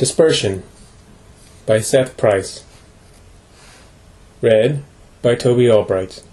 Dispersion by Seth Price. Read by Toby Albright.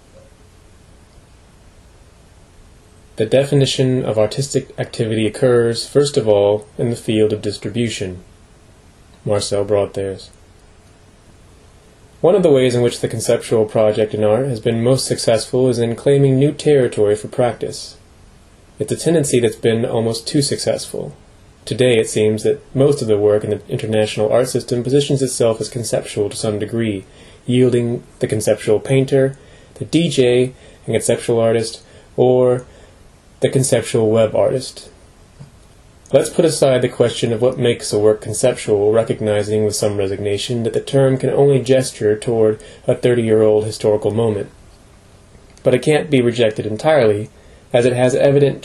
The definition of artistic activity occurs, first of all, in the field of distribution. Marcel Broadthers. One of the ways in which the conceptual project in art has been most successful is in claiming new territory for practice. It's a tendency that's been almost too successful. Today it seems that most of the work in the international art system positions itself as conceptual to some degree, yielding the conceptual painter, the DJ and conceptual artist, or the conceptual web artist. Let's put aside the question of what makes a work conceptual, recognizing with some resignation that the term can only gesture toward a 30-year-old historical moment. But it can't be rejected entirely, as it has evident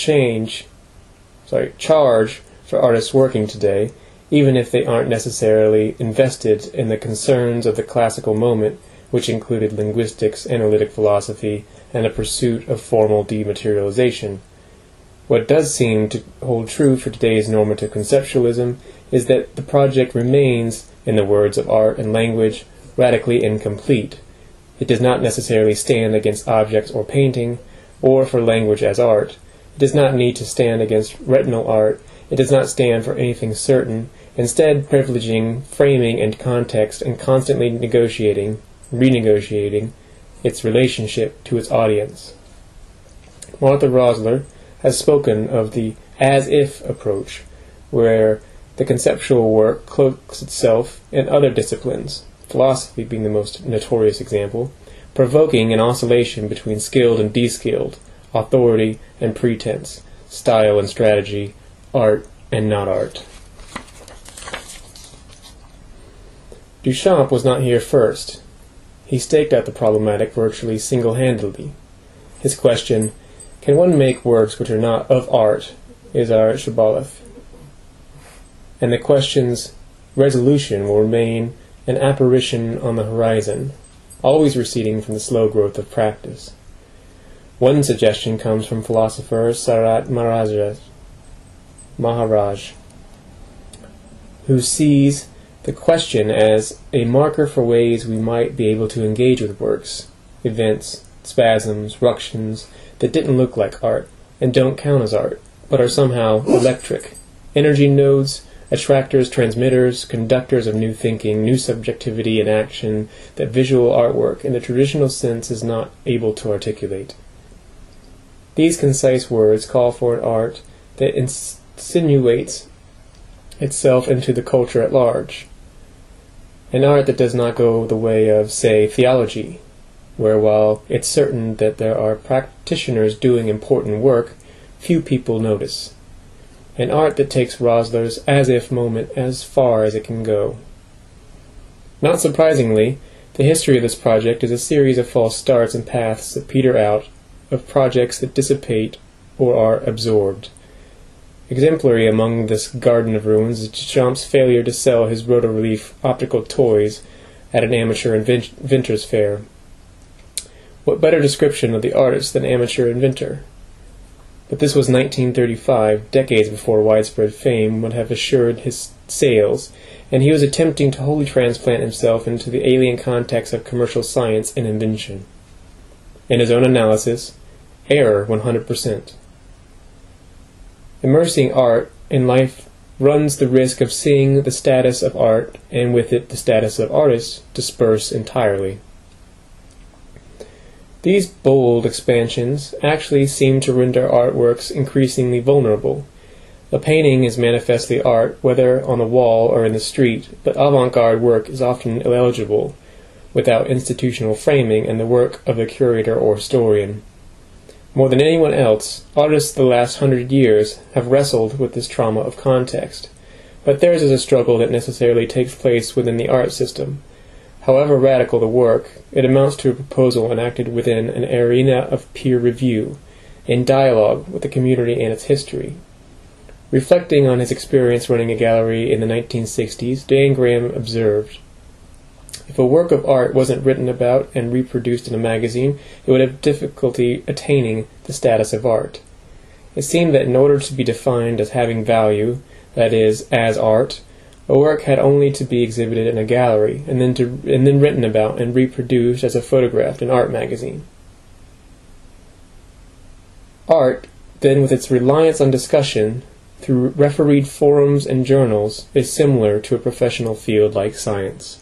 charge for artists working today, even if they aren't necessarily invested in the concerns of the classical moment, which included linguistics, analytic philosophy, and a pursuit of formal dematerialization. What does seem to hold true for today's normative conceptualism is that the project remains, in the words of art and language, radically incomplete. It does not necessarily stand against objects or painting, or for language as art. It does not need to stand against retinal art. It does not stand for anything certain, instead privileging framing and context and constantly renegotiating its relationship to its audience. Martha Rosler has spoken of the as-if approach, where the conceptual work cloaks itself in other disciplines, philosophy being the most notorious example, provoking an oscillation between skilled and de-skilled, authority and pretense, style and strategy, art and not art. Duchamp was not here first. He staked out the problematic virtually single-handedly. His question, "Can one make works which are not of art?" is our shibboleth. And the question's resolution will remain an apparition on the horizon, always receding from the slow growth of practice. One suggestion comes from philosopher Sarat Maharaj, who sees the question as a marker for ways we might be able to engage with works, events, spasms, ructions that didn't look like art and don't count as art, but are somehow electric, energy nodes, attractors, transmitters, conductors of new thinking, new subjectivity and action that visual artwork in the traditional sense is not able to articulate. These concise words call for an art that insinuates itself into the culture at large. An art that does not go the way of, say, theology, where while it's certain that there are practitioners doing important work, few people notice. An art that takes Rosler's as-if moment as far as it can go. Not surprisingly, the history of this project is a series of false starts and paths that peter out, of projects that dissipate or are absorbed. Exemplary among this garden of ruins is Duchamp's failure to sell his roto-relief optical toys at an amateur inventor's fair. What better description of the artist than amateur inventor? But this was 1935, decades before widespread fame would have assured his sales, and he was attempting to wholly transplant himself into the alien context of commercial science and invention. In his own analysis, error 100%. Immersing art in life runs the risk of seeing the status of art, and with it the status of artist, disperse entirely. These bold expansions actually seem to render artworks increasingly vulnerable. A painting is manifestly art, whether on the wall or in the street, but avant-garde work is often illegible, without institutional framing and the work of the curator or historian. More than anyone else, artists of the last 100 years have wrestled with this trauma of context, but theirs is a struggle that necessarily takes place within the art system. However radical the work, it amounts to a proposal enacted within an arena of peer review, in dialogue with the community and its history. Reflecting on his experience running a gallery in the 1960s, Dan Graham observed, "If a work of art wasn't written about and reproduced in a magazine, it would have difficulty attaining the status of art. It seemed that in order to be defined as having value, that is, as art, A work had only to be exhibited in a gallery, and then written about and reproduced as a photograph in art magazine. Art, then, with its reliance on discussion through refereed forums and journals, is similar to a professional field like science.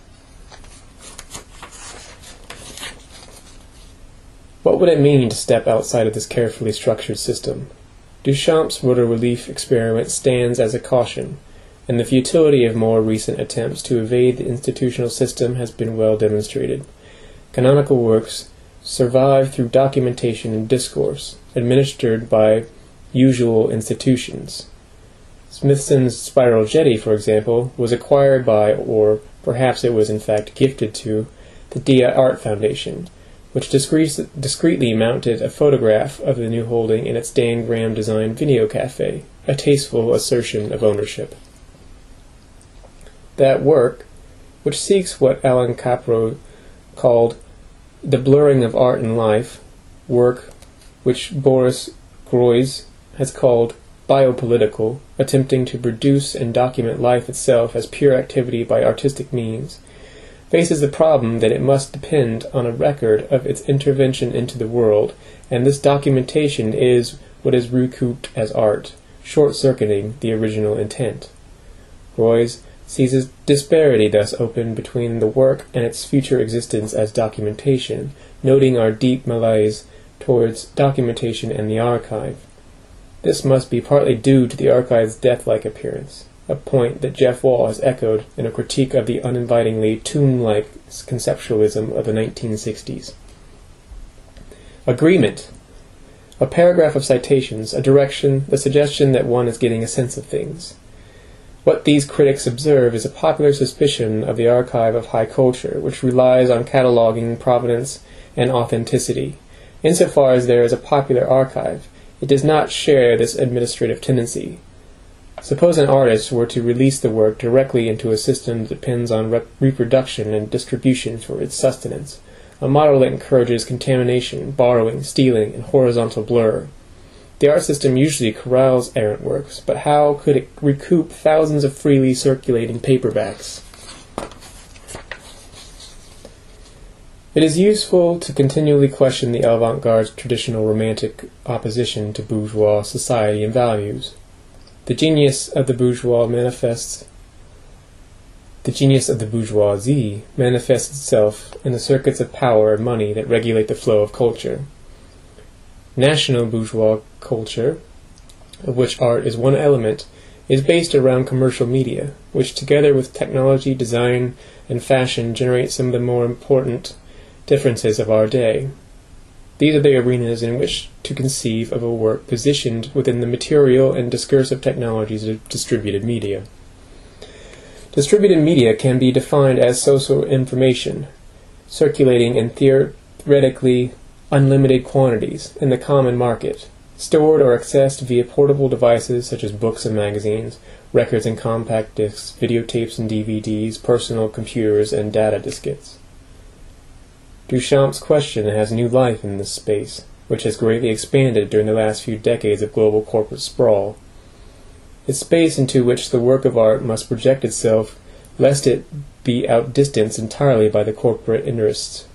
What would it mean to step outside of this carefully structured system? Duchamp's rotor-relief experiment stands as a caution, and the futility of more recent attempts to evade the institutional system has been well demonstrated. Canonical works survive through documentation and discourse, administered by usual institutions. Smithson's spiral jetty, for example, was acquired by, or perhaps it was in fact gifted to, the Dia Art Foundation, which discreetly mounted a photograph of the new holding in its Dan Graham-designed video cafe, a tasteful assertion of ownership. That work, which seeks what Alan Capro called the blurring of art and life, work which Boris Groys has called biopolitical, attempting to produce and document life itself as pure activity by artistic means, faces the problem that it must depend on a record of its intervention into the world, and this documentation is what is recouped as art, short-circuiting the original intent. Groys sees a disparity thus open between the work and its future existence as documentation, noting our deep malaise towards documentation and the archive. This must be partly due to the archive's death-like appearance, a point that Jeff Wall has echoed in a critique of the uninvitingly tomb-like conceptualism of the 1960s. Agreement. A paragraph of citations, a direction, the suggestion that one is getting a sense of things. What these critics observe is a popular suspicion of the archive of high culture, which relies on cataloging, provenance, and authenticity. Insofar as there is a popular archive, it does not share this administrative tendency. Suppose an artist were to release the work directly into a system that depends on reproduction and distribution for its sustenance, a model that encourages contamination, borrowing, stealing, and horizontal blur. The art system usually corrals errant works, but how could it recoup thousands of freely circulating paperbacks? It is useful to continually question the avant-garde's traditional romantic opposition to bourgeois society and values. The genius of the bourgeoisie manifests itself in the circuits of power and money that regulate the flow of culture. National bourgeois culture, of which art is one element, is based around commercial media, which together with technology, design, and fashion generate some of the more important differences of our day. These are the arenas in which to conceive of a work positioned within the material and discursive technologies of distributed media. Distributed media can be defined as social information, circulating in theoretically unlimited quantities in the common market, stored or accessed via portable devices such as books and magazines, records and compact discs, videotapes and DVDs, personal computers, and data diskettes. Duchamp's question has new life in this space, which has greatly expanded during the last few decades of global corporate sprawl. It's space into which the work of art must project itself, lest it be outdistanced entirely by the corporate interests.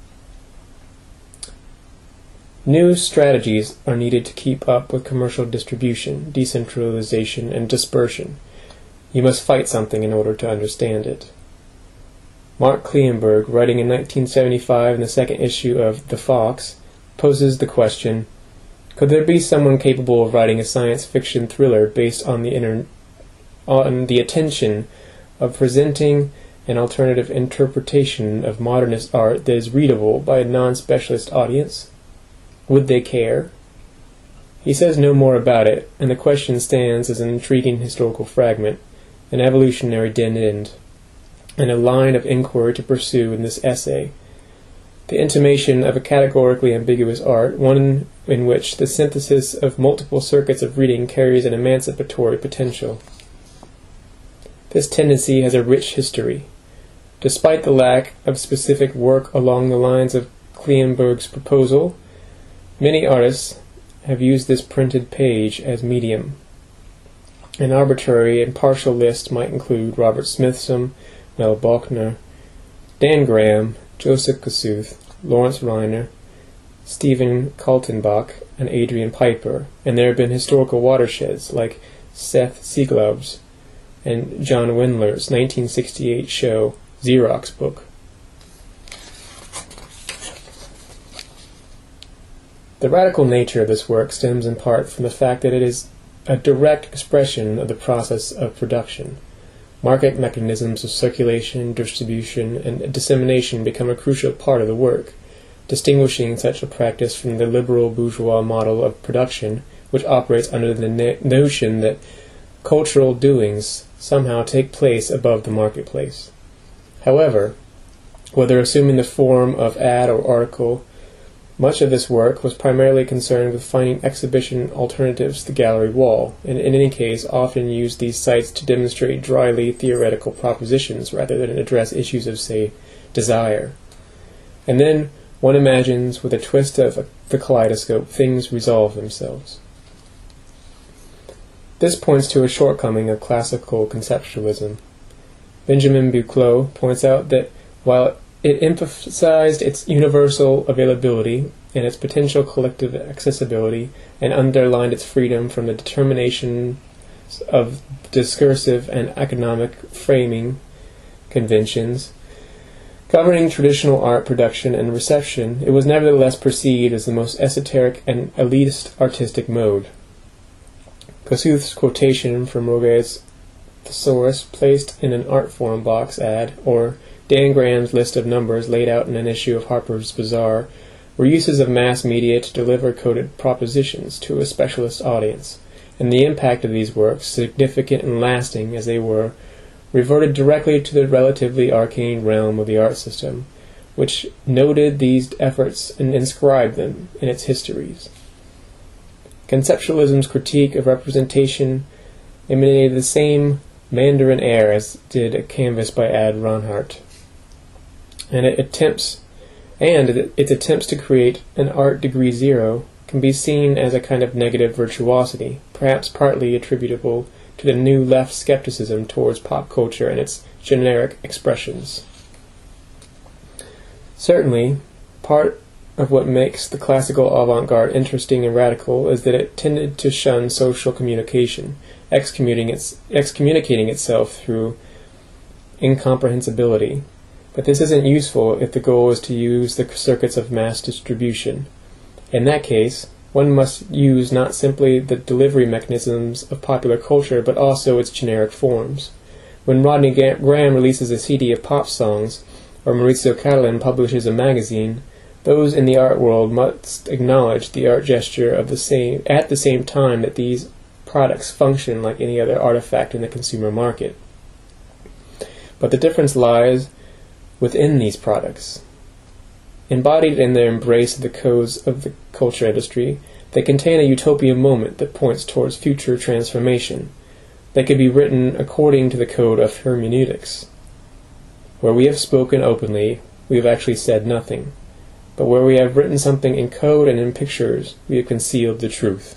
New strategies are needed to keep up with commercial distribution, decentralization, and dispersion. You must fight something in order to understand it. Mark Kleeberg, writing in 1975 in the second issue of The Fox, poses the question, could there be someone capable of writing a science fiction thriller based on the attention of presenting an alternative interpretation of modernist art that is readable by a non-specialist audience? Would they care? He says no more about it, and the question stands as an intriguing historical fragment, an evolutionary dead end, and a line of inquiry to pursue in this essay. The intimation of a categorically ambiguous art, one in which the synthesis of multiple circuits of reading carries an emancipatory potential. This tendency has a rich history. Despite the lack of specific work along the lines of Kleeberg's proposal, many artists have used this printed page as medium. An arbitrary and partial list might include Robert Smithson, Mel Bochner, Dan Graham, Joseph Kosuth, Lawrence Reiner, Stephen Kaltenbach, and Adrian Piper, and there have been historical watersheds like Seth Sieglaub's and John Windler's 1968 show Xerox Book. The radical nature of this work stems in part from the fact that it is a direct expression of the process of production. Market mechanisms of circulation, distribution, and dissemination become a crucial part of the work, distinguishing such a practice from the liberal bourgeois model of production, which operates under the notion that cultural doings somehow take place above the marketplace. However, whether assuming the form of ad or article, much of this work was primarily concerned with finding exhibition alternatives to the gallery wall, and in any case often used these sites to demonstrate dryly theoretical propositions rather than address issues of, say, desire. And then one imagines, with a twist of the kaleidoscope, things resolve themselves. This points to a shortcoming of classical conceptualism. Benjamin Buclot points out that while it emphasized its universal availability and its potential collective accessibility and underlined its freedom from the determination of discursive and economic framing conventions governing traditional art production and reception, it was nevertheless perceived as the most esoteric and elitist artistic mode. Kosuth's quotation from Roget's Thesaurus placed in an art forum box ad, or Dan Graham's list of numbers laid out in an issue of Harper's Bazaar, were uses of mass media to deliver coded propositions to a specialist audience, and the impact of these works, significant and lasting as they were, reverted directly to the relatively arcane realm of the art system, which noted these efforts and inscribed them in its histories. Conceptualism's critique of representation emanated the same Mandarin air as did a canvas by Ad Ronhart, and its attempts to create an art degree zero can be seen as a kind of negative virtuosity, perhaps partly attributable to the new left skepticism towards pop culture and its generic expressions. Certainly, part of what makes the classical avant-garde interesting and radical is that it tended to shun social communication, excommunicating itself through incomprehensibility. But this isn't useful if the goal is to use the circuits of mass distribution. In that case, one must use not simply the delivery mechanisms of popular culture, but also its generic forms. When Rodney Graham releases a CD of pop songs, or Maurizio Cattelan publishes a magazine, those in the art world must acknowledge the art gesture at the same time that these products function like any other artifact in the consumer market. But the difference lies within these products. Embodied in their embrace of the codes of the culture industry, they contain a utopian moment that points towards future transformation. They could be written according to the code of hermeneutics. Where we have spoken openly, we have actually said nothing. But where we have written something in code and in pictures, we have concealed the truth.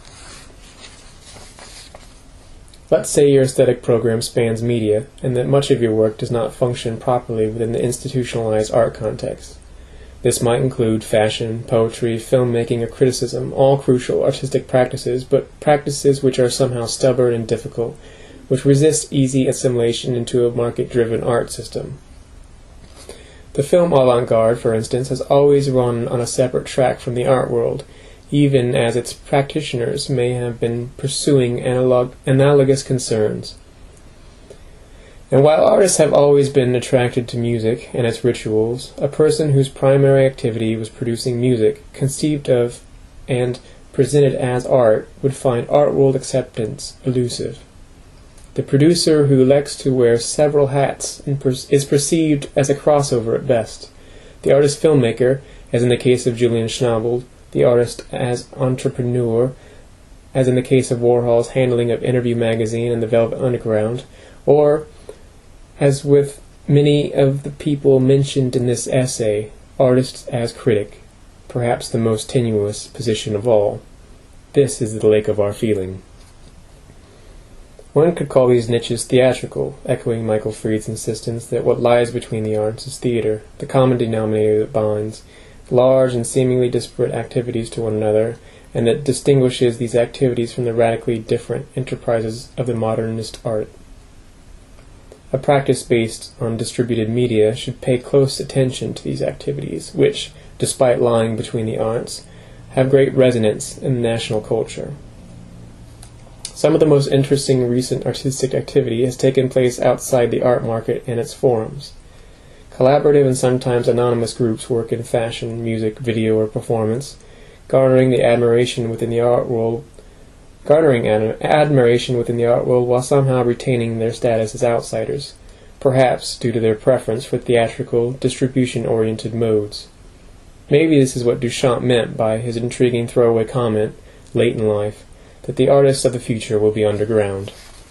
Let's say your aesthetic program spans media, and that much of your work does not function properly within the institutionalized art context. This might include fashion, poetry, filmmaking, or criticism, all crucial artistic practices, but practices which are somehow stubborn and difficult, which resist easy assimilation into a market-driven art system. The film avant-garde, for instance, has always run on a separate track from the art world, even as its practitioners may have been pursuing analogous concerns. And while artists have always been attracted to music and its rituals, a person whose primary activity was producing music, conceived of and presented as art, would find art world acceptance elusive. The producer who elects to wear several hats is perceived as a crossover at best. The artist-filmmaker, as in the case of Julian Schnabel, the artist as entrepreneur, as in the case of Warhol's handling of Interview magazine and the Velvet Underground, or, as with many of the people mentioned in this essay, artist as critic, perhaps the most tenuous position of all. This is the lake of our feeling. One could call these niches theatrical, echoing Michael Fried's insistence that what lies between the arts is theater, the common denominator that binds large and seemingly disparate activities to one another, and that distinguishes these activities from the radically different enterprises of the modernist art. A practice based on distributed media should pay close attention to these activities, which, despite lying between the arts, have great resonance in national culture. Some of the most interesting recent artistic activity has taken place outside the art market and its forums. Collaborative and sometimes anonymous groups work in fashion, music, video, or performance, garnering admiration within the art world while somehow retaining their status as outsiders, perhaps due to their preference for theatrical, distribution-oriented modes. Maybe this is what Duchamp meant by his intriguing throwaway comment, late in life, that the artists of the future will be underground.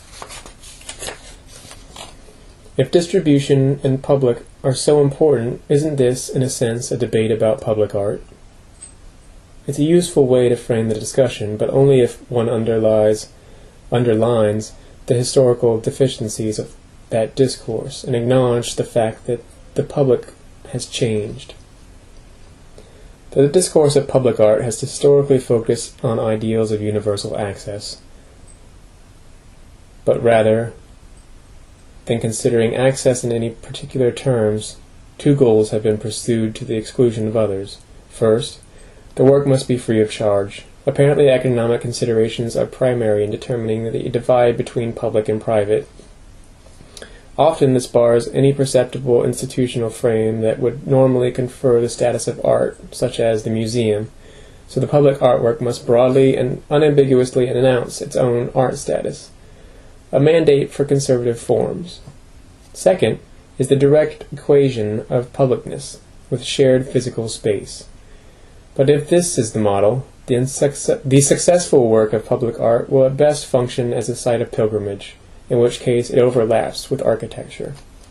If distribution and public are so important, isn't this, in a sense, a debate about public art? It's a useful way to frame the discussion, but only if one underlines the historical deficiencies of that discourse and acknowledge the fact that the public has changed. The discourse of public art has historically focused on ideals of universal access, but rather than considering access in any particular terms, two goals have been pursued to the exclusion of others. First, the work must be free of charge. Apparently, economic considerations are primary in determining the divide between public and private. Often this bars any perceptible institutional frame that would normally confer the status of art, such as the museum, so the public artwork must broadly and unambiguously announce its own art status, a mandate for conservative forms. Second is the direct equation of publicness with shared physical space. But if this is the model, the successful work of public art will at best function as a site of pilgrimage, in which case it overlaps with architecture.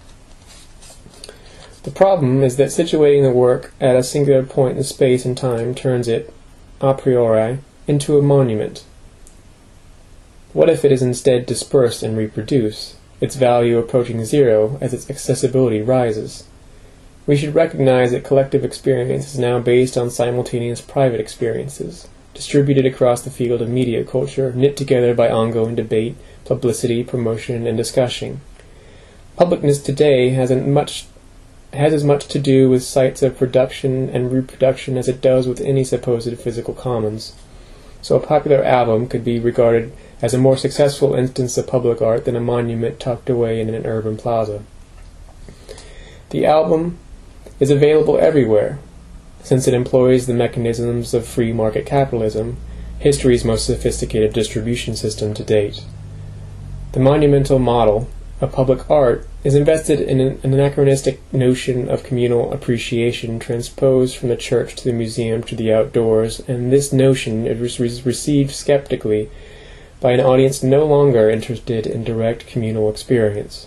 The problem is that situating the work at a singular point in space and time turns it, a priori, into a monument. What if it is instead dispersed and reproduced, its value approaching zero as its accessibility rises? We should recognize that collective experience is now based on simultaneous private experiences, distributed across the field of media culture, knit together by ongoing debate, publicity, promotion, and discussion. Publicness today has as much to do with sites of production and reproduction as it does with any supposed physical commons. So a popular album could be regarded as a more successful instance of public art than a monument tucked away in an urban plaza. The album is available everywhere, since it employs the mechanisms of free market capitalism, history's most sophisticated distribution system to date. The monumental model of public art is invested in an anachronistic notion of communal appreciation transposed from the church to the museum to the outdoors, and this notion is received skeptically by an audience no longer interested in direct communal experience.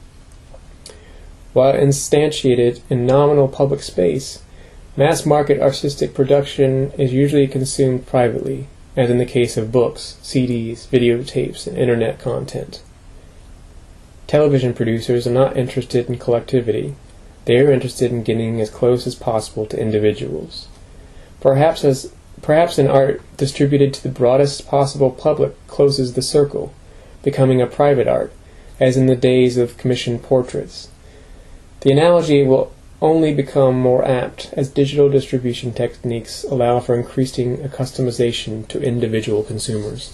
While instantiated in nominal public space, mass-market artistic production is usually consumed privately, as in the case of books, CDs, videotapes, and internet content. Television producers are not interested in collectivity. They are interested in getting as close as possible to individuals. Perhaps an art distributed to the broadest possible public closes the circle, becoming a private art, as in the days of commissioned portraits. The analogy will only become more apt as digital distribution techniques allow for increasing customization to individual consumers.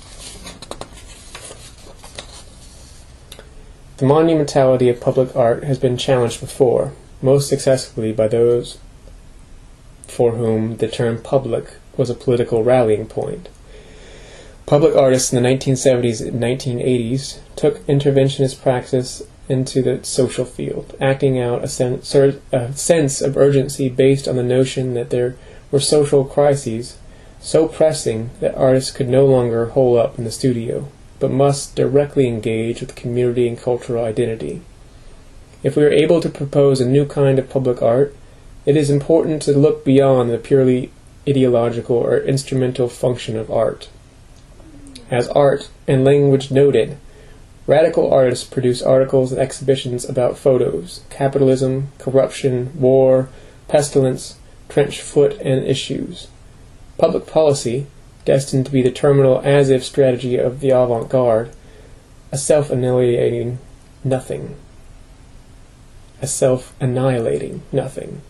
The monumentality of public art has been challenged before, most successfully by those for whom the term public was a political rallying point. Public artists in the 1970s and 1980s took interventionist practice into the social field, acting out a sense of urgency based on the notion that there were social crises so pressing that artists could no longer hole up in the studio, but must directly engage with community and cultural identity. If we are able to propose a new kind of public art, it is important to look beyond the purely ideological or instrumental function of art. As art and language noted, Radical artists produce articles and exhibitions about photos, capitalism, corruption, war, pestilence, trench foot, and issues. Public policy, destined to be the terminal as-if strategy of the avant-garde, a self-annihilating nothing. A self-annihilating nothing.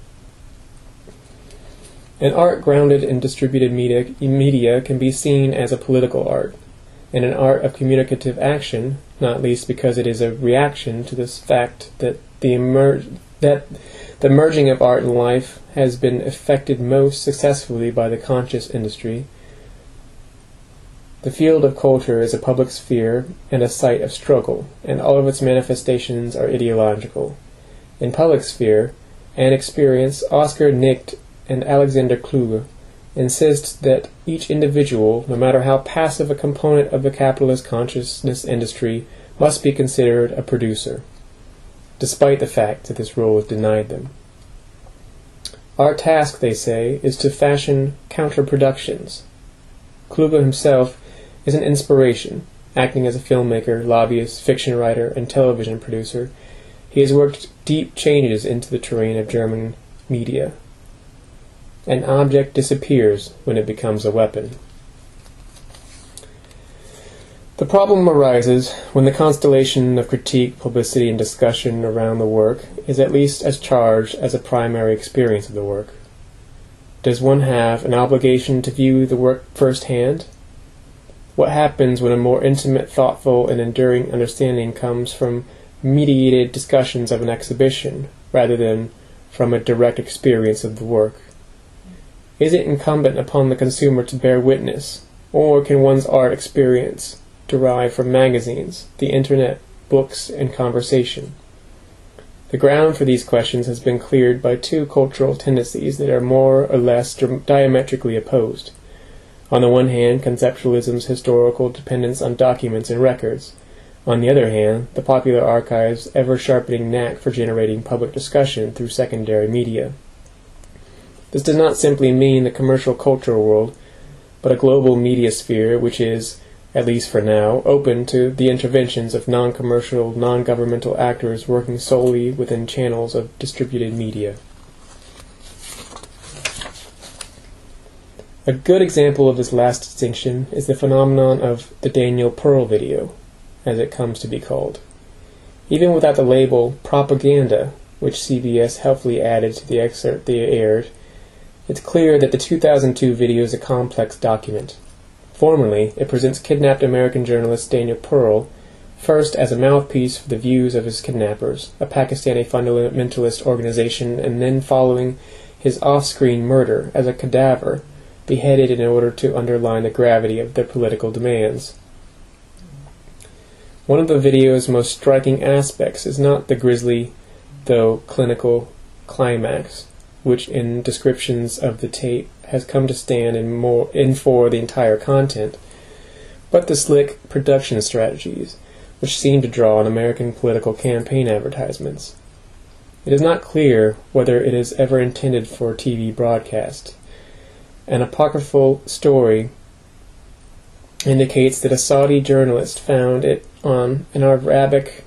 An art grounded in distributed media can be seen as a political art, and an art of communicative action, not least because it is a reaction to this fact that the merging of art and life has been effected most successfully by the conscious industry. The field of culture is a public sphere and a site of struggle, and all of its manifestations are ideological. In public sphere and experience, Oscar Nicht and Alexander Kluge insist that each individual, no matter how passive a component of the capitalist consciousness industry, must be considered a producer, despite the fact that this role is denied them. Our task, they say, is to fashion counter-productions. Kluge himself is an inspiration, acting as a filmmaker, lobbyist, fiction writer, and television producer. He has worked deep changes into the terrain of German media. An object disappears when it becomes a weapon. The problem arises when the constellation of critique, publicity, and discussion around the work is at least as charged as a primary experience of the work. Does one have an obligation to view the work firsthand? What happens when a more intimate, thoughtful, and enduring understanding comes from mediated discussions of an exhibition, rather than from a direct experience of the work? Is it incumbent upon the consumer to bear witness, or can one's art experience derive from magazines, the internet, books, and conversation? The ground for these questions has been cleared by two cultural tendencies that are more or less diametrically opposed. On the one hand, conceptualism's historical dependence on documents and records. On the other hand, the popular archive's ever-sharpening knack for generating public discussion through secondary media. This does not simply mean the commercial cultural world, but a global media sphere which is, at least for now, open to the interventions of non-commercial, non-governmental actors working solely within channels of distributed media. A good example of this last distinction is the phenomenon of the Daniel Pearl video, as it comes to be called. Even without the label propaganda, which CBS helpfully added to the excerpt they aired, it's clear that the 2002 video is a complex document. Formally, it presents kidnapped American journalist Daniel Pearl first as a mouthpiece for the views of his kidnappers, a Pakistani fundamentalist organization, and then following his off-screen murder as a cadaver beheaded in order to underline the gravity of their political demands. One of the video's most striking aspects is not the grisly, though clinical, climax, which in descriptions of the tape has come to stand in for the entire content, but the slick production strategies, which seem to draw on American political campaign advertisements. It is not clear whether it is ever intended for TV broadcast. An apocryphal story indicates that a Saudi journalist found it on an Arabic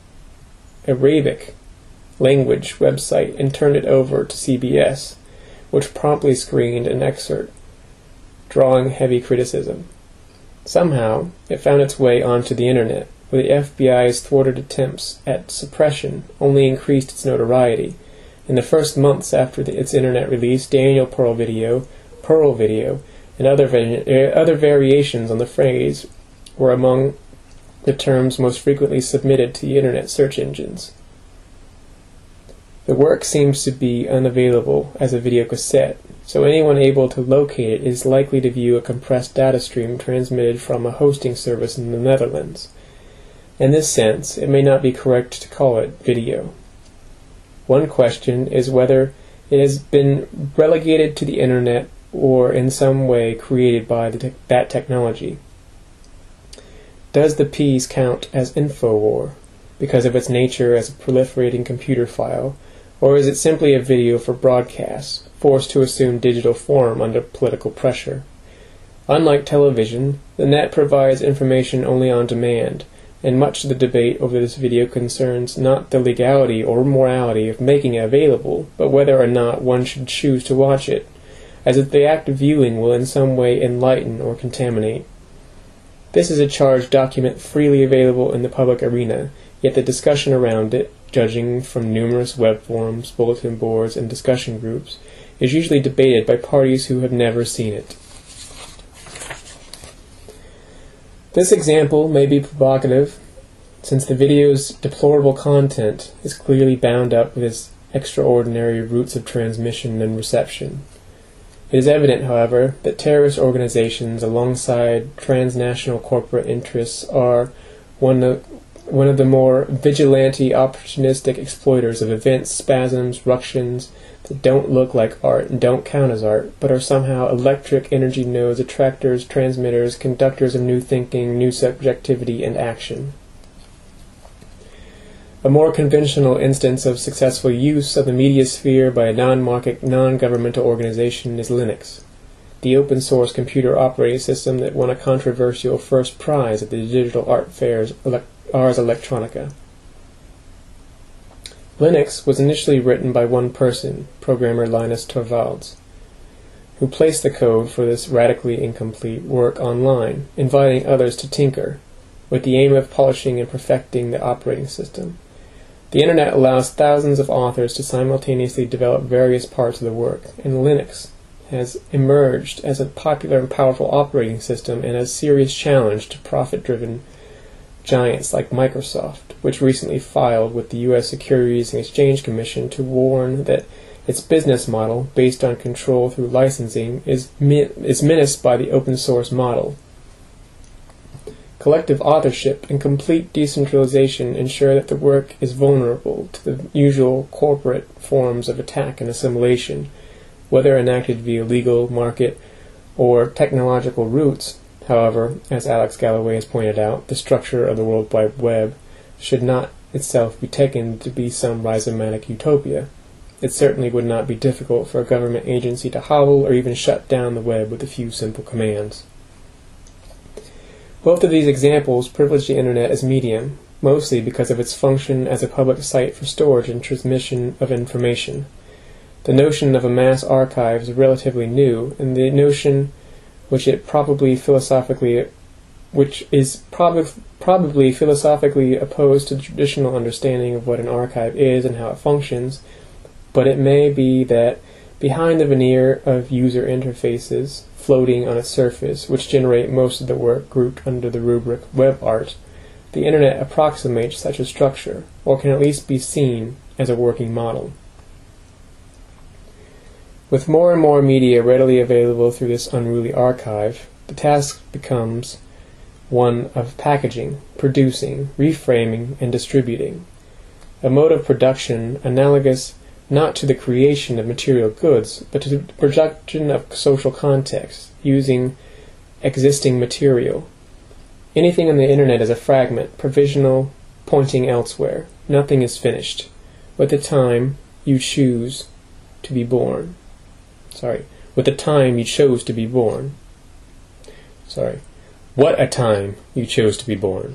language website and turned it over to CBS, which promptly screened an excerpt, drawing heavy criticism. Somehow, it found its way onto the internet, where the FBI's thwarted attempts at suppression only increased its notoriety. In the first months after its internet release, Daniel Pearl video, and other variations on the phrase were among the terms most frequently submitted to the internet search engines. The work seems to be unavailable as a video cassette, so anyone able to locate it is likely to view a compressed data stream transmitted from a hosting service in the Netherlands. In this sense, it may not be correct to call it video. One question is whether it has been relegated to the internet or in some way created by that technology. Does the piece count as InfoWar because of its nature as a proliferating computer file, or is it simply a video for broadcast, forced to assume digital form under political pressure? Unlike television, the net provides information only on demand, and much of the debate over this video concerns not the legality or morality of making it available, but whether or not one should choose to watch it, as if the act of viewing will in some way enlighten or contaminate. This is a charged document freely available in the public arena, yet the discussion around it, judging from numerous web forums, bulletin boards, and discussion groups, is usually debated by parties who have never seen it. This example may be provocative, since the video's deplorable content is clearly bound up with its extraordinary routes of transmission and reception. It is evident, however, that terrorist organizations alongside transnational corporate interests are one of the more vigilante, opportunistic exploiters of events, spasms, ructions that don't look like art and don't count as art, but are somehow electric energy nodes, attractors, transmitters, conductors of new thinking, new subjectivity, and action. A more conventional instance of successful use of the media sphere by a non-market, non-governmental organization is Linux, the open-source computer operating system that won a controversial first prize at the digital art fair's Ars Electronica. Linux was initially written by one person, programmer Linus Torvalds, who placed the code for this radically incomplete work online, inviting others to tinker, with the aim of polishing and perfecting the operating system. The Internet allows thousands of authors to simultaneously develop various parts of the work, and Linux has emerged as a popular and powerful operating system and a serious challenge to profit-driven giants like Microsoft, which recently filed with the U.S. Securities and Exchange Commission to warn that its business model, based on control through licensing, is menaced by the open-source model. Collective authorship and complete decentralization ensure that the work is vulnerable to the usual corporate forms of attack and assimilation, whether enacted via legal, market, or technological routes. However, as Alex Galloway has pointed out, the structure of the World Wide Web should not itself be taken to be some rhizomatic utopia. It certainly would not be difficult for a government agency to hobble or even shut down the web with a few simple commands. Both of these examples privilege the Internet as medium, mostly because of its function as a public site for storage and transmission of information. The notion of a mass archive is relatively new, and the notion which is probably philosophically opposed to the traditional understanding of what an archive is and how it functions, but it may be that behind the veneer of user interfaces floating on its surface, which generate most of the work grouped under the rubric web art, the Internet approximates such a structure, or can at least be seen as a working model. With more and more media readily available through this unruly archive, the task becomes one of packaging, producing, reframing, and distributing. A mode of production analogous not to the creation of material goods, but to the production of social context, using existing material. Anything on the Internet is a fragment, provisional, pointing elsewhere. Nothing is finished. With the time you choose to be born. With the time you chose to be born. What a time you chose to be born.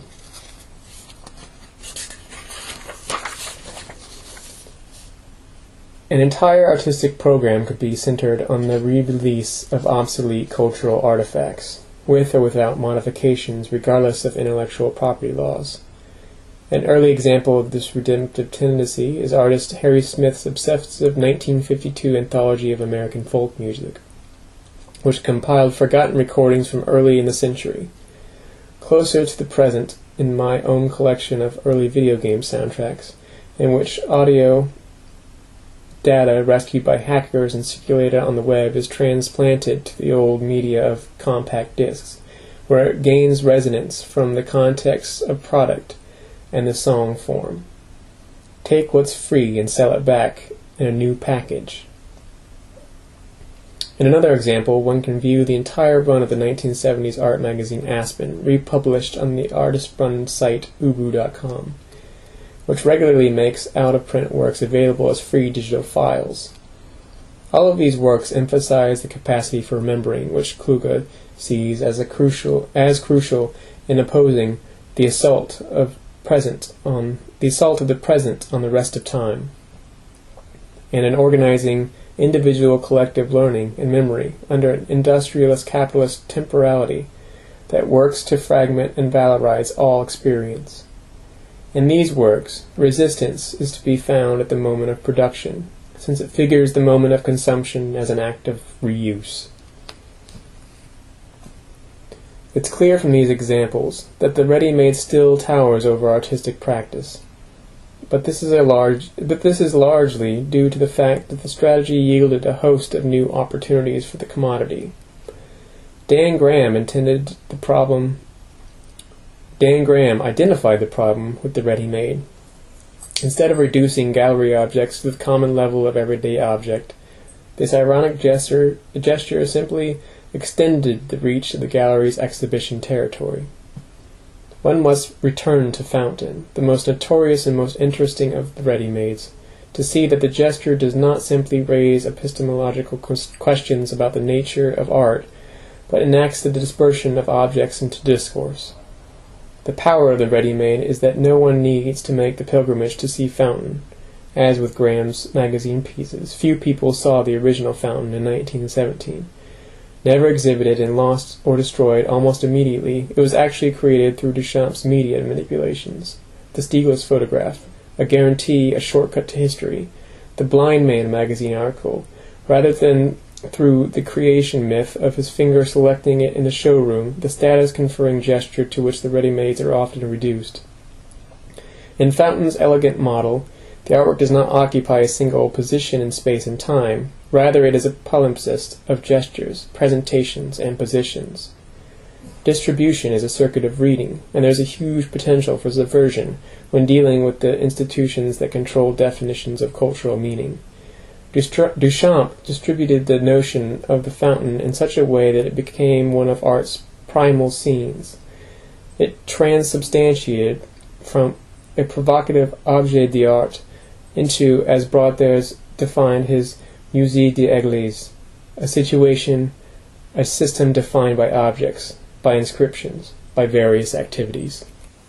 An entire artistic program could be centered on the re-release of obsolete cultural artifacts, with or without modifications regardless of intellectual property laws. An early example of this redemptive tendency is artist Harry Smith's obsessive 1952 anthology of American folk music, which compiled forgotten recordings from early in the century. Closer to the present in my own collection of early video game soundtracks, in which audio data rescued by hackers and circulated on the web is transplanted to the old media of compact discs, where it gains resonance from the context of product and the song form. Take what's free and sell it back in a new package. In another example, one can view the entire run of the 1970s art magazine Aspen, republished on the artist-run site ubu.com, which regularly makes out-of-print works available as free digital files. All of these works emphasize the capacity for remembering, which Kluge sees as crucial in opposing the assault of the present on the rest of time, and in organizing individual collective learning and memory under an industrialist capitalist temporality that works to fragment and valorize all experience. In these works, resistance is to be found at the moment of production, since it figures the moment of consumption as an act of reuse. It's clear from these examples that the ready-made still towers over artistic practice. But this is largely due to the fact that the strategy yielded a host of new opportunities for the commodity. Dan Graham identified the problem with the ready-made. Instead of reducing gallery objects to the common level of everyday object, this ironic gesture simply extended the reach of the gallery's exhibition territory. One must return to Fountain, the most notorious and most interesting of the ready-mades, to see that the gesture does not simply raise epistemological questions about the nature of art, but enacts the dispersion of objects into discourse. The power of the ready-made is that no one needs to make the pilgrimage to see Fountain. As with Graham's magazine pieces, few people saw the original Fountain in 1917. Never exhibited and lost or destroyed almost immediately, it was actually created through Duchamp's media manipulations. The Stieglitz photograph, a guarantee, a shortcut to history. The Blind Man magazine article, rather than through the creation myth of his finger selecting it in the showroom, the status-conferring gesture to which the ready-mades are often reduced. In Fountain's elegant model, the artwork does not occupy a single position in space and time. Rather, it is a palimpsest of gestures, presentations, and positions. Distribution is a circuit of reading, and there is a huge potential for subversion when dealing with the institutions that control definitions of cultural meaning. Duchamp distributed the notion of the fountain in such a way that it became one of art's primal scenes. It transubstantiated from a provocative objet d'art into, as Brodters defined his Musée de l'Église, a situation, a system defined by objects, by inscriptions, by various activities.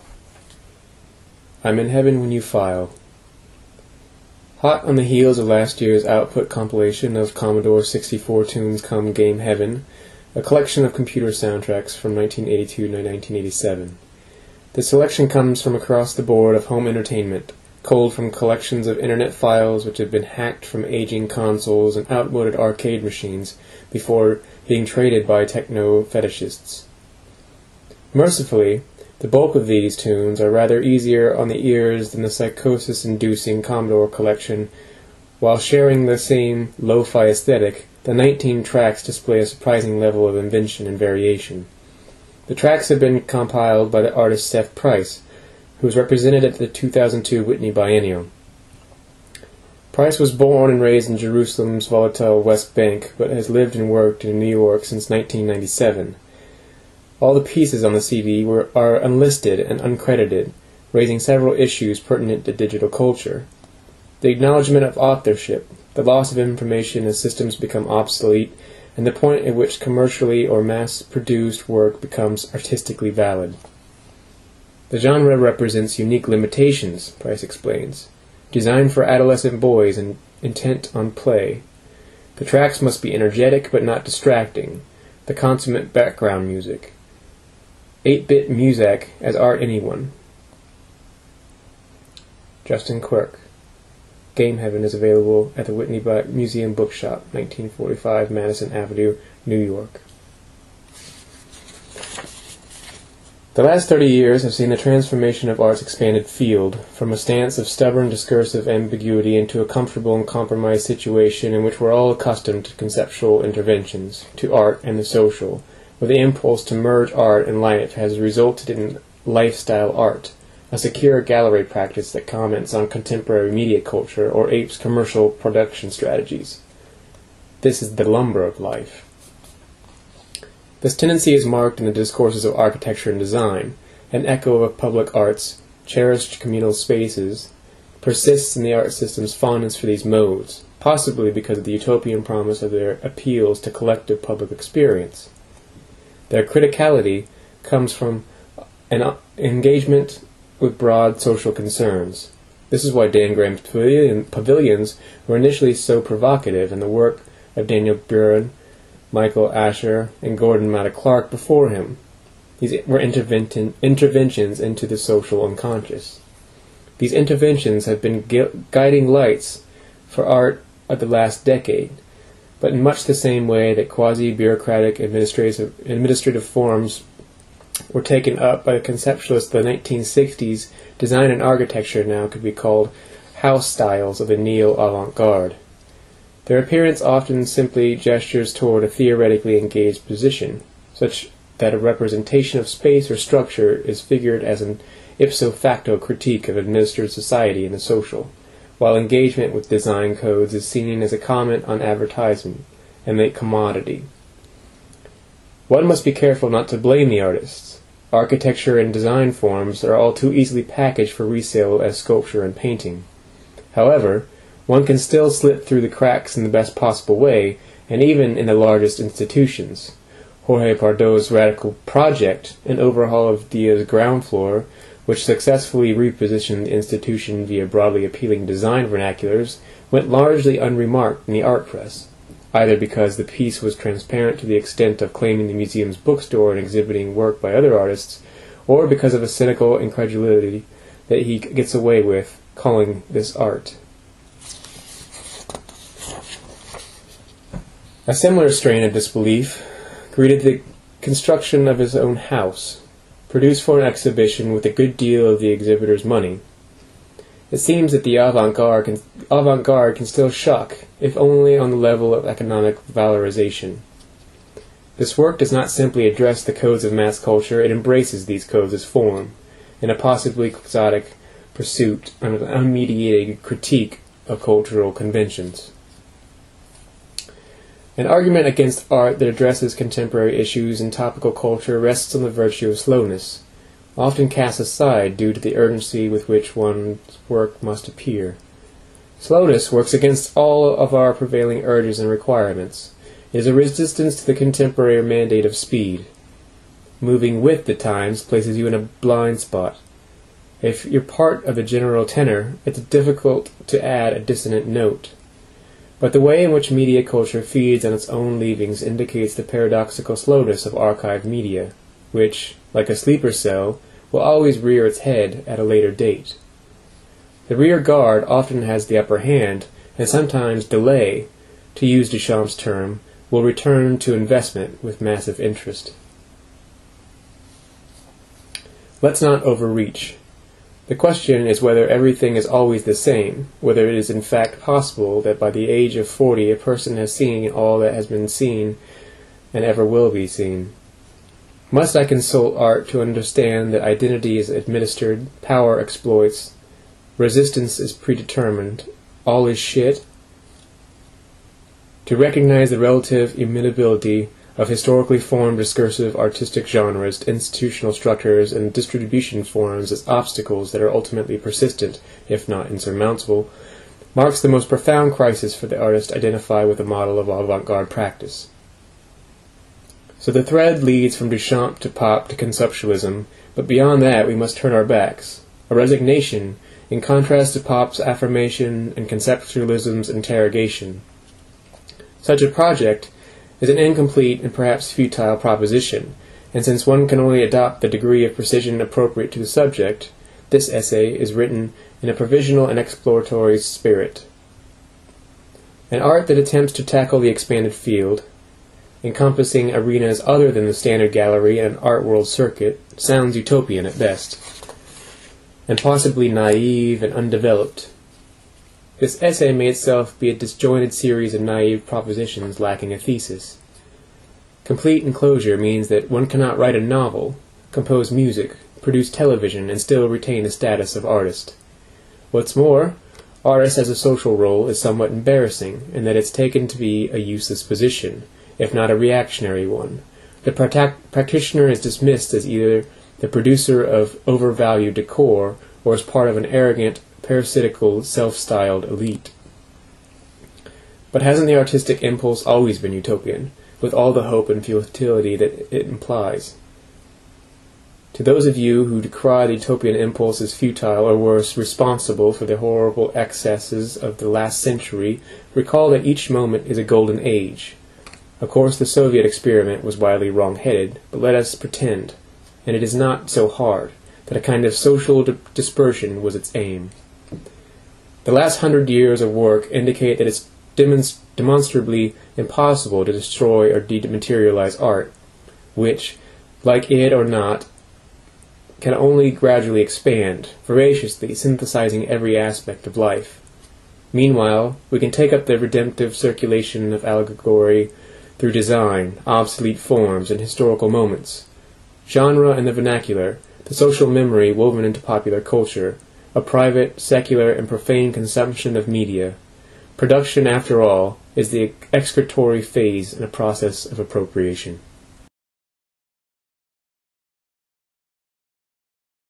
I'm in heaven when you file. Hot on the heels of last year's output compilation of Commodore 64 tunes come Game Heaven, a collection of computer soundtracks from 1982 to 1987. The selection comes from across the board of home entertainment, culled from collections of internet files which have been hacked from aging consoles and outmoded arcade machines before being traded by techno-fetishists. Mercifully, the bulk of these tunes are rather easier on the ears than the psychosis-inducing Commodore collection. While sharing the same lo-fi aesthetic, the 19 tracks display a surprising level of invention and variation. The tracks have been compiled by the artist Seth Price, who was represented at the 2002 Whitney Biennial. Price was born and raised in Jerusalem's volatile West Bank, but has lived and worked in New York since 1997. All the pieces on the CD are unlisted and uncredited, raising several issues pertinent to digital culture. The acknowledgement of authorship, the loss of information as systems become obsolete, and the point at which commercially or mass-produced work becomes artistically valid. The genre represents unique limitations, Price explains, designed for adolescent boys and intent on play. The tracks must be energetic but not distracting, the consummate background music. 8-bit music as art anyone. Justin Quirk. Game Heaven is available at the Whitney Museum Bookshop, 1945 Madison Avenue, New York. The last 30 years have seen the transformation of art's expanded field, from a stance of stubborn discursive ambiguity into a comfortable and compromised situation in which we're all accustomed to conceptual interventions, to art and the social, where the impulse to merge art and life has resulted in lifestyle art, a secure gallery practice that comments on contemporary media culture or apes commercial production strategies. This is the lumber of life. This tendency is marked in the discourses of architecture and design. An echo of public art's cherished communal spaces persists in the art system's fondness for these modes, possibly because of the utopian promise of their appeals to collective public experience. Their criticality comes from and engagement with broad social concerns. This is why Dan Graham's pavilions were initially so provocative, and the work of Daniel Buren, Michael Asher, and Gordon Matta Clark before him. These were interventions into the social unconscious. These interventions have been guiding lights for art of the last decade, but in much the same way that quasi-bureaucratic administrative forms were taken up by the conceptualists of the 1960s, design and architecture now could be called house styles of the neo-avant-garde. Their appearance often simply gestures toward a theoretically engaged position, such that a representation of space or structure is figured as an ipso facto critique of administered society and the social, while engagement with design codes is seen as a comment on advertisement and a commodity. One must be careful not to blame the artists. Architecture and design forms are all too easily packaged for resale as sculpture and painting. However, one can still slip through the cracks in the best possible way, and even in the largest institutions. Jorge Pardo's radical project, an overhaul of Dia's ground floor, which successfully repositioned the institution via broadly appealing design vernaculars, went largely unremarked in the art press, either because the piece was transparent to the extent of claiming the museum's bookstore and exhibiting work by other artists, or because of a cynical incredulity that he gets away with calling this art. A similar strain of disbelief greeted the construction of his own house, produced for an exhibition with a good deal of the exhibitor's money. It seems that the avant-garde can still shock, if only on the level of economic valorization. This work does not simply address the codes of mass culture, it embraces these codes as form, in a possibly quixotic pursuit of an unmediated critique of cultural conventions. An argument against art that addresses contemporary issues in topical culture rests on the virtue of slowness, often cast aside due to the urgency with which one's work must appear. Slowness works against all of our prevailing urges and requirements. It is a resistance to the contemporary mandate of speed. Moving with the times places you in a blind spot. If you're part of the general tenor, it's difficult to add a dissonant note. But the way in which media culture feeds on its own leavings indicates the paradoxical slowness of archived media, which, like a sleeper cell, will always rear its head at a later date. The rear guard often has the upper hand, and sometimes delay, to use Duchamp's term, will return to investment with massive interest. Let's not overreach. The question is whether everything is always the same, whether it is in fact possible that by the age of 40 a person has seen all that has been seen and ever will be seen. Must I consult art to understand that identity is administered, power exploits, resistance is predetermined, all is shit? To recognize the relative immutability of historically formed discursive artistic genres, institutional structures, and distribution forms as obstacles that are ultimately persistent, if not insurmountable, marks the most profound crisis for the artist identified with the model of avant-garde practice. So the thread leads from Duchamp to pop to conceptualism, but beyond that we must turn our backs. A resignation, in contrast to pop's affirmation and conceptualism's interrogation. Such a project is an incomplete and perhaps futile proposition, and since one can only adopt the degree of precision appropriate to the subject, this essay is written in a provisional and exploratory spirit. An art that attempts to tackle the expanded field, encompassing arenas other than the standard gallery and art world circuit, sounds utopian at best, and possibly naive and undeveloped. This essay may itself be a disjointed series of naive propositions lacking a thesis. Complete enclosure means that one cannot write a novel, compose music, produce television, and still retain the status of artist. What's more, artist as a social role is somewhat embarrassing, in that it's taken to be a useless position, if not a reactionary one. The practitioner is dismissed as either the producer of overvalued decor or as part of an arrogant, parasitical, self-styled elite. But hasn't the artistic impulse always been utopian, with all the hope and futility that it implies? To those of you who decry the utopian impulse as futile or worse, responsible for the horrible excesses of the last century, recall that each moment is a golden age. Of course, the Soviet experiment was widely wrong-headed, but let us pretend, and it is not so hard, that a kind of social dispersion was its aim. The last 100 years of work indicate that it's demonstrably impossible to destroy or dematerialize art, which, like it or not, can only gradually expand, voraciously synthesizing every aspect of life. Meanwhile, we can take up the redemptive circulation of allegory through design, obsolete forms, and historical moments. Genre and the vernacular, the social memory woven into popular culture, a private, secular, and profane consumption of media. Production, after all, is the excretory phase in a process of appropriation.